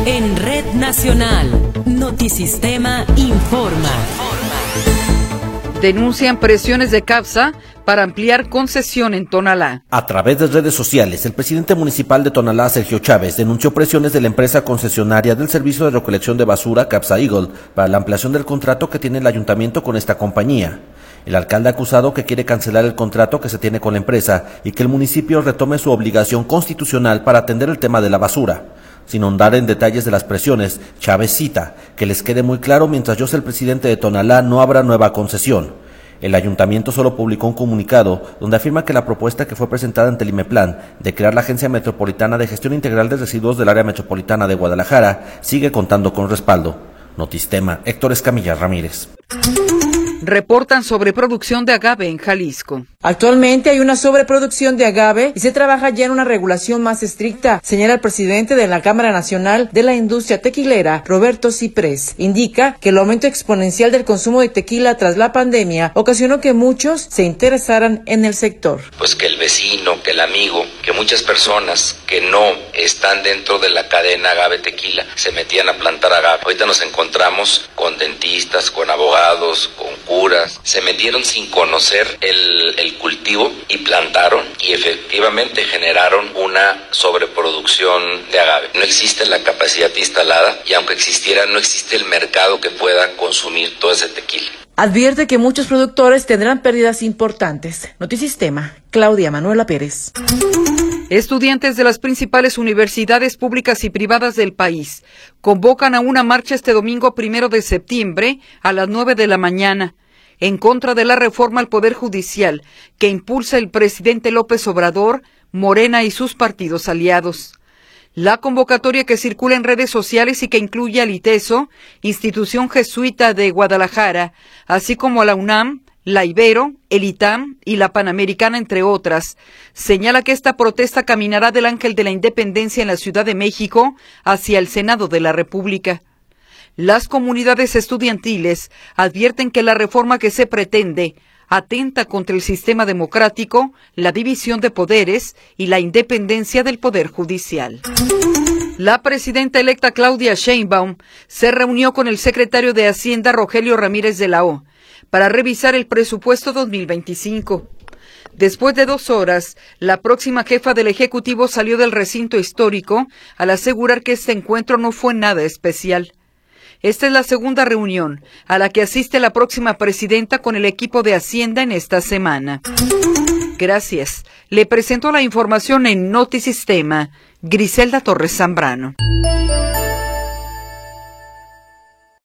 En Red Nacional, Notisistema informa. Denuncian presiones de CAPSA para ampliar concesión en Tonalá. A través de redes sociales, el presidente municipal de Tonalá, Sergio Chávez, denunció presiones de la empresa concesionaria del servicio de recolección de basura, CAPSA Eagle, para la ampliación del contrato que tiene el ayuntamiento con esta compañía. El alcalde ha acusado que quiere cancelar el contrato que se tiene con la empresa y que el municipio retome su obligación constitucional para atender el tema de la basura. Sin ahondar en detalles de las presiones, Chávez cita: que les quede muy claro, mientras yo sea el presidente de Tonalá no habrá nueva concesión. El ayuntamiento solo publicó un comunicado donde afirma que la propuesta que fue presentada ante el IMEPLAN de crear la Agencia Metropolitana de Gestión Integral de Residuos del Área Metropolitana de Guadalajara sigue contando con respaldo. Notistema, Héctor Escamilla Ramírez. Reportan sobreproducción de agave en Jalisco. Actualmente hay una sobreproducción de agave y se trabaja ya en una regulación más estricta, señala el presidente de la Cámara Nacional de la Industria Tequilera, Roberto Ciprés. Indica que el aumento exponencial del consumo de tequila tras la pandemia ocasionó que muchos se interesaran en el sector. Pues que el vecino, que el amigo, que muchas personas que no están dentro de la cadena agave tequila se metían a plantar agave. Ahorita nos encontramos con dentistas, con abogados, con curas, se metieron sin conocer el cultivo y plantaron y efectivamente generaron una sobreproducción de agave. No existe la capacidad instalada y aunque existiera no existe el mercado que pueda consumir todo ese tequila. Advierte que muchos productores tendrán pérdidas importantes. Notisistema, Claudia Manuela Pérez. Estudiantes de las principales universidades públicas y privadas del país convocan a una marcha este domingo 1 de septiembre a las 9 de la mañana en contra de la reforma al Poder Judicial que impulsa el presidente López Obrador, Morena y sus partidos aliados. La convocatoria, que circula en redes sociales y que incluye al ITESO, institución jesuita de Guadalajara, así como a la UNAM, la Ibero, el ITAM y la Panamericana, entre otras, señala que esta protesta caminará del Ángel de la Independencia en la Ciudad de México hacia el Senado de la República. Las comunidades estudiantiles advierten que la reforma que se pretende atenta contra el sistema democrático, la división de poderes y la independencia del Poder Judicial. La presidenta electa Claudia Sheinbaum se reunió con el secretario de Hacienda Rogelio Ramírez de la O para revisar el presupuesto 2025. Después de 2 horas, la próxima jefa del Ejecutivo salió del recinto histórico al asegurar que este encuentro no fue nada especial. Esta es la segunda reunión a la que asiste la próxima presidenta con el equipo de Hacienda en esta semana. Gracias. Le presento la información en Notisistema, Griselda Torres Zambrano.